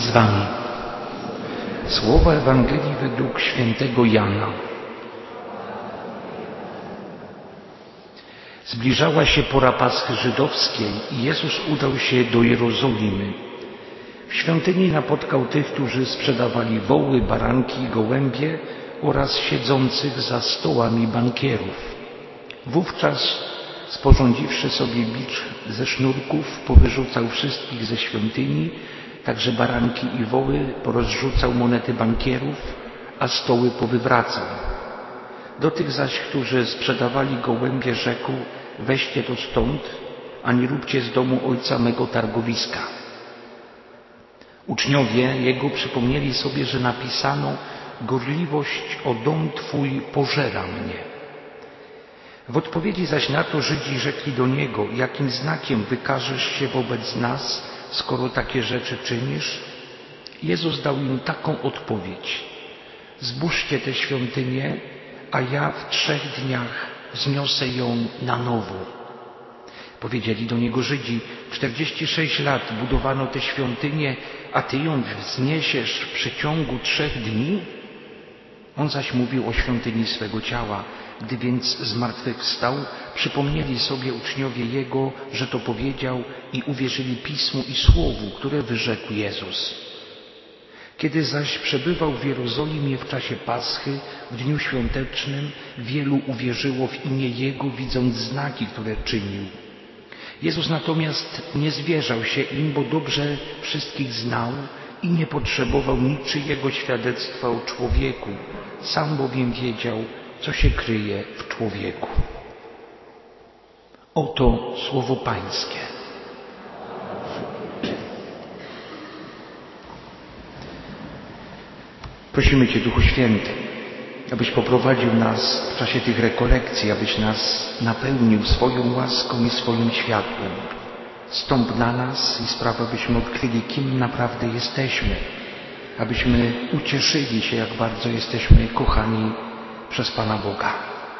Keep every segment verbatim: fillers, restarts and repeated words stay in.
z wami. Słowa Ewangelii według świętego Jana. Zbliżała się pora Paschy żydowskiej i Jezus udał się do Jerozolimy. W świątyni napotkał tych, którzy sprzedawali woły, baranki i gołębie oraz siedzących za stołami bankierów. Wówczas, sporządziwszy sobie bicz ze sznurków, powyrzucał wszystkich ze świątyni, także baranki i woły, porozrzucał monety bankierów, a stoły powywracał. Do tych zaś, którzy sprzedawali gołębie, rzekł: weźcie to stąd, a nie róbcie z domu ojca mego targowiska. Uczniowie Jego przypomnieli sobie, że napisano: gorliwość o dom Twój pożera mnie. W odpowiedzi zaś na to Żydzi rzekli do Niego: jakim znakiem wykażesz się wobec nas, skoro takie rzeczy czynisz? Jezus dał im taką odpowiedź: zburzcie tę świątynię, a ja w trzech dniach wzniosę ją na nowo. Powiedzieli do Niego Żydzi: czterdzieści sześć lat budowano tę świątynię, a Ty ją wzniesiesz w przeciągu trzech dni? On zaś mówił o świątyni swego ciała. Gdy więc zmartwychwstał, przypomnieli sobie uczniowie Jego, że to powiedział, i uwierzyli Pismu i Słowu, które wyrzekł Jezus. Kiedy zaś przebywał w Jerozolimie w czasie Paschy, w dniu świątecznym, wielu uwierzyło w imię Jego, widząc znaki, które czynił. Jezus natomiast nie zwierzał się im, bo dobrze wszystkich znał i nie potrzebował niczyjego świadectwa o człowieku. Sam bowiem wiedział, co się kryje w człowieku. Oto słowo Pańskie. Prosimy Cię, Duchu Święty, abyś poprowadził nas w czasie tych rekolekcji, abyś nas napełnił swoją łaską i swoim światłem. Stąp na nas i spraw, abyśmy odkryli, kim naprawdę jesteśmy, abyśmy ucieszyli się, jak bardzo jesteśmy kochani przez Pana Boga.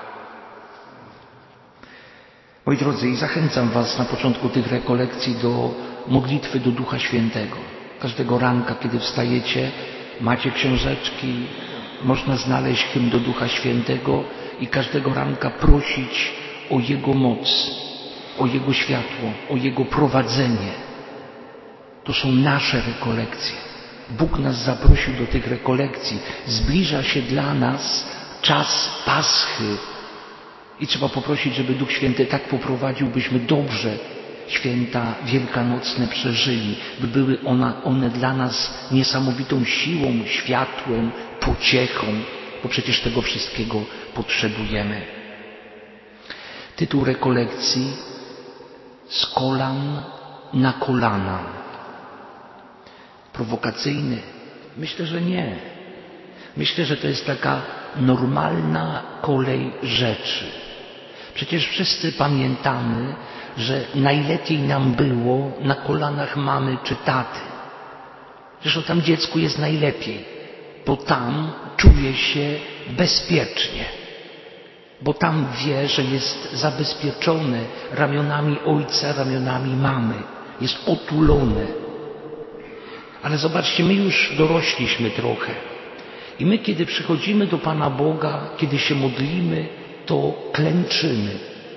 Moi drodzy, i zachęcam Was na początku tych rekolekcji do modlitwy do Ducha Świętego. Każdego ranka, kiedy wstajecie, macie książeczki, można znaleźć hymn do Ducha Świętego i każdego ranka prosić o Jego moc, o Jego światło, o Jego prowadzenie. To są nasze rekolekcje. Bóg nas zaprosił do tych rekolekcji. Zbliża się dla nas czas Paschy i trzeba poprosić, żeby Duch Święty tak poprowadził, byśmy dobrze święta wielkanocne przeżyli, by były one, one dla nas niesamowitą siłą, światłem, pociechą, bo przecież tego wszystkiego potrzebujemy. Tytuł rekolekcji: z kolan na kolana. Prowokacyjny? Myślę, że nie. Myślę, że to jest taka normalna kolej rzeczy. Przecież wszyscy pamiętamy, że najlepiej nam było na kolanach mamy czy taty. Zresztą tam dziecku jest najlepiej, bo tam czuje się bezpiecznie, bo tam wie, że jest zabezpieczone ramionami ojca, ramionami mamy, jest otulone. Ale zobaczcie, my już dorośliśmy trochę i my, kiedy przychodzimy do Pana Boga, kiedy się modlimy, to klęczymy,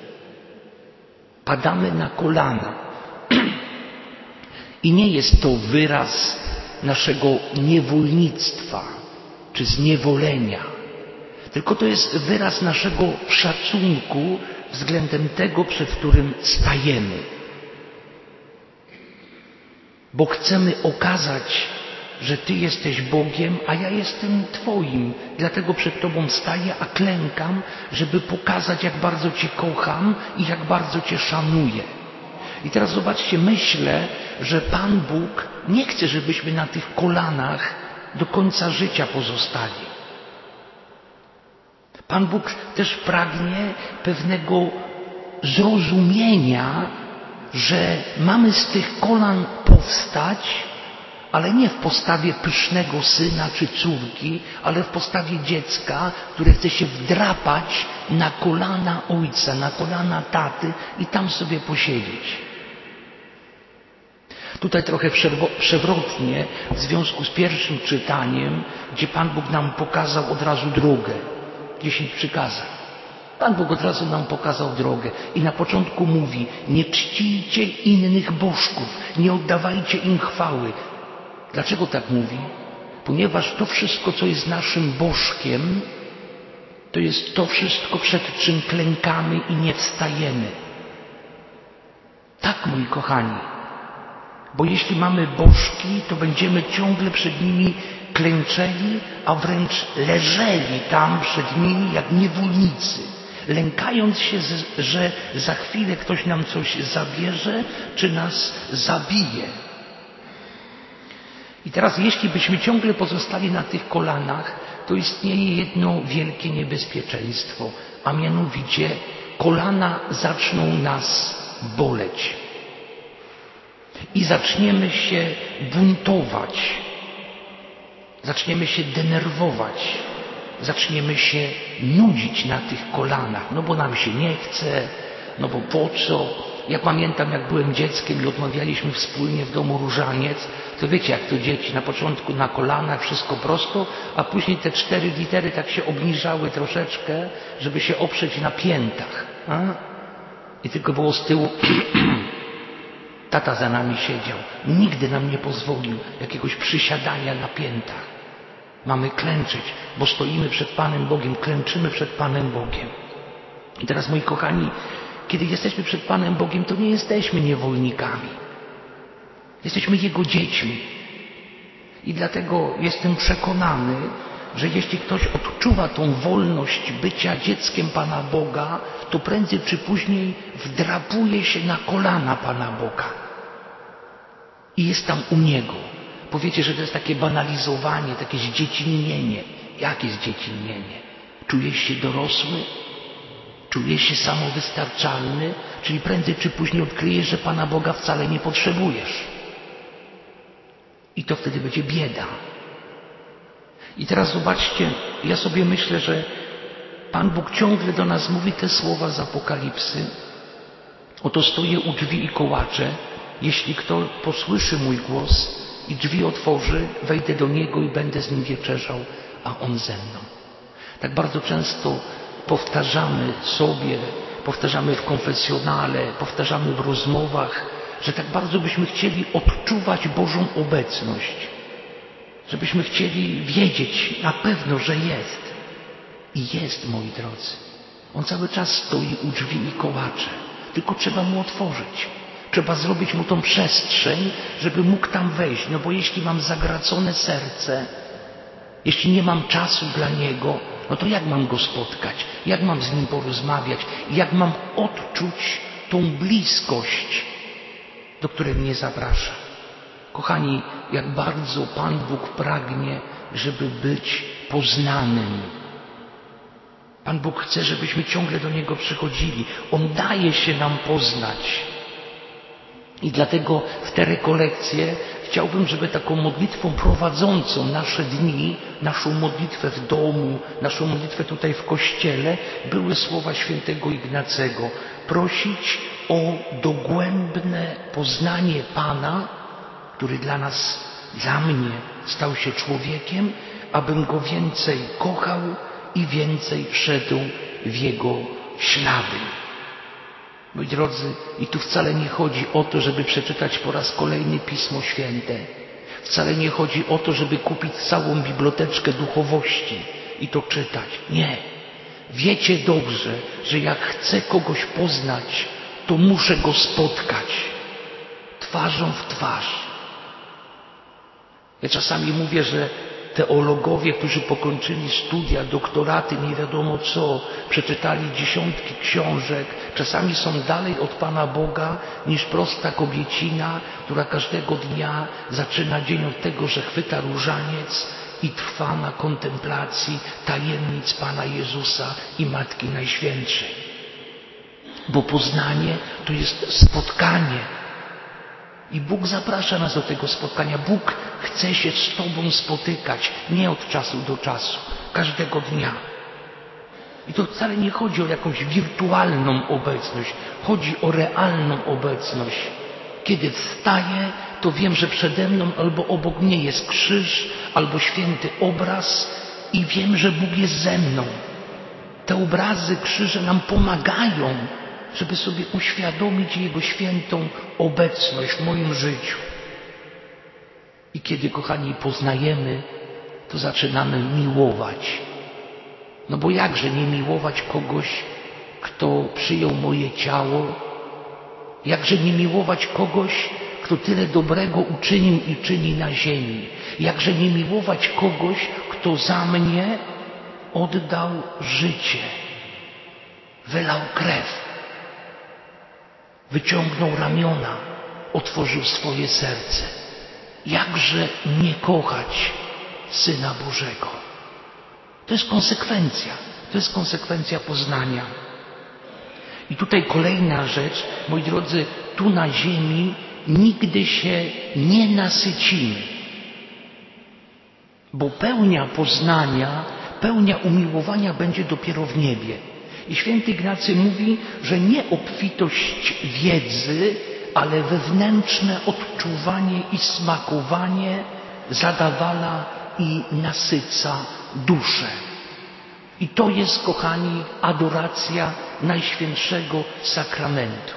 padamy na kolana. I nie jest to wyraz naszego niewolnictwa czy zniewolenia, tylko to jest wyraz naszego szacunku względem tego, przed którym stajemy. Bo chcemy okazać, że Ty jesteś Bogiem, a ja jestem Twoim. Dlatego przed Tobą staję, a klękam, żeby pokazać, jak bardzo Cię kocham i jak bardzo Cię szanuję. I teraz zobaczcie, myślę, że Pan Bóg nie chce, żebyśmy na tych kolanach do końca życia pozostali. Pan Bóg też pragnie pewnego zrozumienia, że mamy z tych kolan powstać, ale nie w postawie pysznego syna czy córki, ale w postawie dziecka, które chce się wdrapać na kolana ojca, na kolana taty i tam sobie posiedzieć. Tutaj trochę przewrotnie w związku z pierwszym czytaniem, gdzie Pan Bóg nam pokazał od razu drogę. Dziesięć przykazań. Pan Bóg od razu nam pokazał drogę i na początku mówi: nie czcijcie innych bożków, nie oddawajcie im chwały. Dlaczego tak mówi? Ponieważ to wszystko, co jest naszym bożkiem, to jest to wszystko, przed czym klękamy i nie wstajemy. Tak, moi kochani, bo jeśli mamy bożki, to będziemy ciągle przed nimi klęczeli, a wręcz leżeli tam przed nimi jak niewolnicy, lękając się, że za chwilę ktoś nam coś zabierze, czy nas zabije. I teraz, jeśli byśmy ciągle pozostali na tych kolanach, to istnieje jedno wielkie niebezpieczeństwo, a mianowicie kolana zaczną nas boleć. I zaczniemy się buntować, zaczniemy się denerwować, zaczniemy się nudzić na tych kolanach, no bo nam się nie chce, no bo po co? Ja pamiętam, jak byłem dzieckiem i odmawialiśmy wspólnie w domu różaniec, to wiecie, jak to dzieci, na początku na kolanach, wszystko prosto, a później te cztery litery tak się obniżały troszeczkę, żeby się oprzeć na piętach. A? I tylko było z tyłu tata za nami siedział. Nigdy nam nie pozwolił jakiegoś przysiadania na piętach. Mamy klęczyć, bo stoimy przed Panem Bogiem, klęczymy przed Panem Bogiem. I teraz, moi kochani, kiedy jesteśmy przed Panem Bogiem, to nie jesteśmy niewolnikami. Jesteśmy Jego dziećmi. I dlatego jestem przekonany, że jeśli ktoś odczuwa tą wolność bycia dzieckiem Pana Boga, to prędzej czy później wdrapuje się na kolana Pana Boga. I jest tam u Niego. Powiecie, że to jest takie banalizowanie, takie zdziecinnienie. Jakie zdziecinnienie? Czujesz się dorosły? Czujesz się samowystarczalny? Czyli prędzej czy później odkryjesz, że Pana Boga wcale nie potrzebujesz. I to wtedy będzie bieda. I teraz zobaczcie, ja sobie myślę, że Pan Bóg ciągle do nas mówi te słowa z Apokalipsy. Oto stoję u drzwi i kołaczę. Jeśli kto posłyszy mój głos i drzwi otworzy, wejdę do niego i będę z nim wieczerzał, a on ze mną. Tak bardzo często powtarzamy sobie, powtarzamy w konfesjonale, powtarzamy w rozmowach, że tak bardzo byśmy chcieli odczuwać Bożą obecność. Żebyśmy chcieli wiedzieć na pewno, że jest. I jest, moi drodzy. On cały czas stoi u drzwi i kołacze. Tylko trzeba mu otworzyć. Trzeba zrobić mu tą przestrzeń, żeby mógł tam wejść. No bo jeśli mam zagracone serce, jeśli nie mam czasu dla Niego, no to jak mam Go spotkać? Jak mam z Nim porozmawiać? Jak mam odczuć tą bliskość, do której mnie zaprasza? Kochani, jak bardzo Pan Bóg pragnie, żeby być poznanym. Pan Bóg chce, żebyśmy ciągle do Niego przychodzili. On daje się nam poznać. I dlatego w te rekolekcje chciałbym, żeby taką modlitwą prowadzącą nasze dni, naszą modlitwę w domu, naszą modlitwę tutaj w kościele, były słowa świętego Ignacego. Prosić o dogłębne poznanie Pana, który dla nas, dla mnie stał się człowiekiem, abym Go więcej kochał i więcej szedł w Jego ślady. Moi drodzy, i tu wcale nie chodzi o to, żeby przeczytać po raz kolejny Pismo Święte. Wcale nie chodzi o to, żeby kupić całą biblioteczkę duchowości i to czytać. Nie. Wiecie dobrze, że jak chcę kogoś poznać, to muszę Go spotkać twarzą w twarz. Ja czasami mówię, że teologowie, którzy pokończyli studia, doktoraty, nie wiadomo co, przeczytali dziesiątki książek, czasami są dalej od Pana Boga niż prosta kobiecina, która każdego dnia zaczyna dzień od tego, że chwyta różaniec i trwa na kontemplacji tajemnic Pana Jezusa i Matki Najświętszej. Bo poznanie to jest spotkanie. I Bóg zaprasza nas do tego spotkania. Bóg chce się z Tobą spotykać, nie od czasu do czasu, każdego dnia. I to wcale nie chodzi o jakąś wirtualną obecność, chodzi o realną obecność. Kiedy wstaję, to wiem, że przede mną albo obok mnie jest krzyż, albo święty obraz i wiem, że Bóg jest ze mną. Te obrazy, krzyże nam pomagają, żeby sobie uświadomić Jego świętą obecność w moim życiu. I kiedy, kochani, poznajemy, to zaczynamy miłować. No bo jakże nie miłować kogoś, kto przyjął moje ciało? Jakże nie miłować kogoś, kto tyle dobrego uczynił i czyni na ziemi? Jakże nie miłować kogoś, kto za mnie oddał życie, wylał krew, wyciągnął ramiona, otworzył swoje serce. Jakże nie kochać Syna Bożego? To jest konsekwencja, to jest konsekwencja poznania. I tutaj kolejna rzecz, moi drodzy, tu na ziemi nigdy się nie nasycimy, bo pełnia poznania, pełnia umiłowania będzie dopiero w niebie. I święty Ignacy mówi, że nie obfitość wiedzy, ale wewnętrzne odczuwanie i smakowanie zadawala i nasyca duszę. I to jest, kochani, adoracja Najświętszego Sakramentu.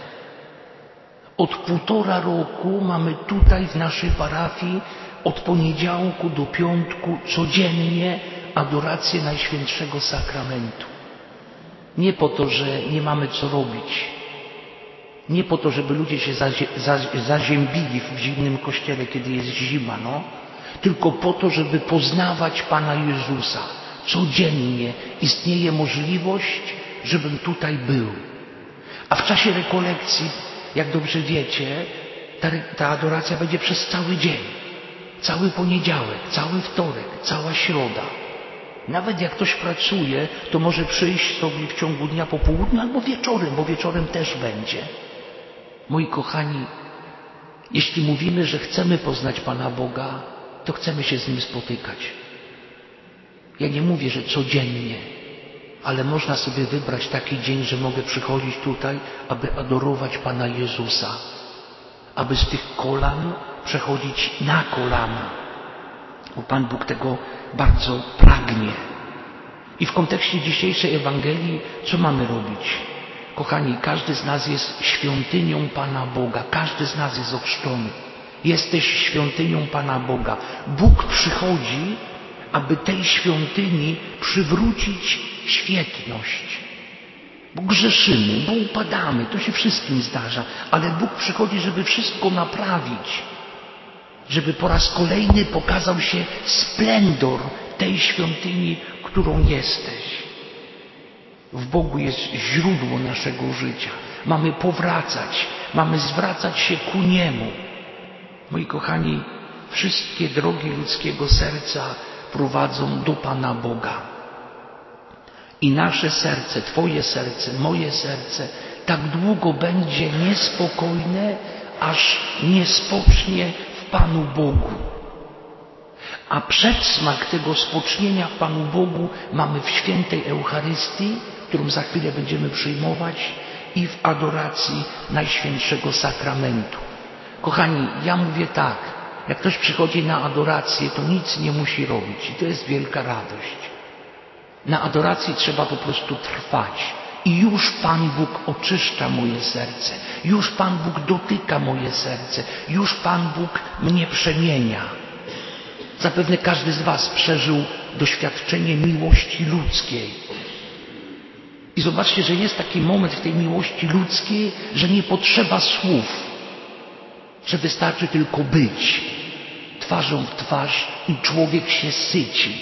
Od półtora roku mamy tutaj w naszej parafii od poniedziałku do piątku codziennie adorację Najświętszego Sakramentu. Nie po to, że nie mamy co robić. Nie po to, żeby ludzie się zaziębili w zimnym kościele, kiedy jest zima, no. Tylko po to, żeby poznawać Pana Jezusa. Codziennie istnieje możliwość, żebym tutaj był. A w czasie rekolekcji, jak dobrze wiecie, ta, ta adoracja będzie przez cały dzień. Cały poniedziałek, cały wtorek, cała środa. Nawet jak ktoś pracuje, to może przyjść sobie w ciągu dnia po południu albo wieczorem, bo wieczorem też będzie. Moi kochani, jeśli mówimy, że chcemy poznać Pana Boga, to chcemy się z Nim spotykać. Ja nie mówię, że codziennie, ale można sobie wybrać taki dzień, że mogę przychodzić tutaj, aby adorować Pana Jezusa, aby z tych kolan przechodzić na kolana, bo Pan Bóg tego bardzo pragnie. I w kontekście dzisiejszej Ewangelii, co mamy robić? Kochani, każdy z nas jest świątynią Pana Boga, każdy z nas jest ochrzczony. Jesteś świątynią Pana Boga. Bóg przychodzi, aby tej świątyni przywrócić świetność. Bo grzeszymy, bo upadamy, to się wszystkim zdarza, ale Bóg przychodzi, żeby wszystko naprawić, żeby po raz kolejny pokazał się splendor tej świątyni, którą jesteś. W Bogu jest źródło naszego życia. Mamy powracać, mamy zwracać się ku Niemu. Moi kochani, wszystkie drogi ludzkiego serca prowadzą do Pana Boga. I nasze serce, Twoje serce, moje serce tak długo będzie niespokojne, aż nie spocznie w Panu Bogu. A przedsmak tego spocznienia w Panu Bogu mamy w świętej Eucharystii, którą za chwilę będziemy przyjmować, i w adoracji Najświętszego Sakramentu. Kochani, ja mówię tak, jak ktoś przychodzi na adorację, to nic nie musi robić i to jest wielka radość. Na adoracji trzeba po prostu trwać i już Pan Bóg oczyszcza moje serce, już Pan Bóg dotyka moje serce, już Pan Bóg mnie przemienia. Zapewne każdy z Was przeżył doświadczenie miłości ludzkiej. I zobaczcie, że jest taki moment w tej miłości ludzkiej, że nie potrzeba słów, że wystarczy tylko być twarzą w twarz i człowiek się syci.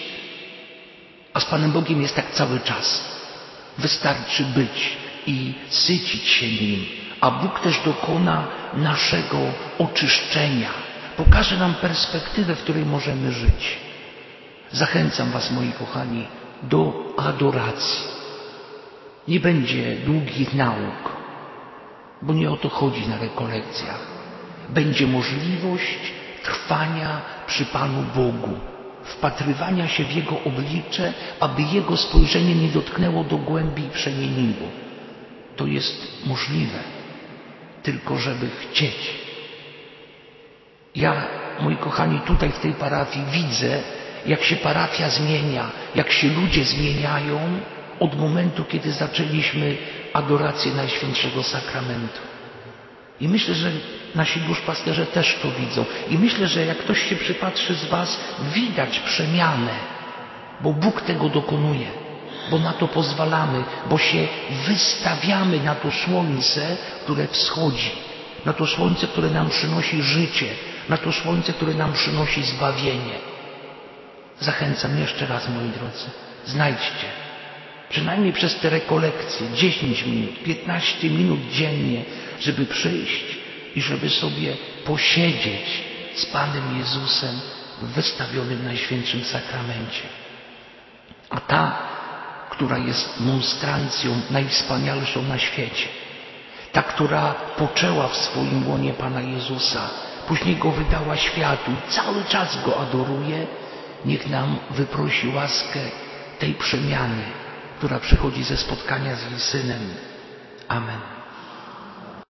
A z Panem Bogiem jest tak cały czas. Wystarczy być i sycić się Nim, a Bóg też dokona naszego oczyszczenia. Pokaże nam perspektywę, w której możemy żyć. Zachęcam Was, moi kochani, do adoracji. Nie będzie długich nauk, bo nie o to chodzi na rekolekcjach. Będzie możliwość trwania przy Panu Bogu, wpatrywania się w Jego oblicze, aby Jego spojrzenie nie dotknęło do głębi i przemieniło. To jest możliwe, tylko żeby chcieć. Ja, moi kochani, tutaj w tej parafii widzę, jak się parafia zmienia, jak się ludzie zmieniają od momentu, kiedy zaczęliśmy adorację Najświętszego Sakramentu. I myślę, że nasi duszpasterze też to widzą. I myślę, że jak ktoś się przypatrzy z was, widać przemianę, bo Bóg tego dokonuje, bo na to pozwalamy, bo się wystawiamy na to słońce, które wschodzi, na to słońce, które nam przynosi życie, na to słońce, które nam przynosi zbawienie. Zachęcam jeszcze raz, moi drodzy, znajdźcie przynajmniej przez te rekolekcje dziesięć minut, piętnaście minut dziennie, żeby przyjść i żeby sobie posiedzieć z Panem Jezusem w wystawionym Najświętszym Sakramencie. A ta, która jest monstrancją najwspanialszą na świecie, ta, która poczęła w swoim łonie Pana Jezusa, później Go wydała światu i cały czas Go adoruje, niech nam wyprosi łaskę tej przemiany, która przychodzi ze spotkania z jej Synem. Amen.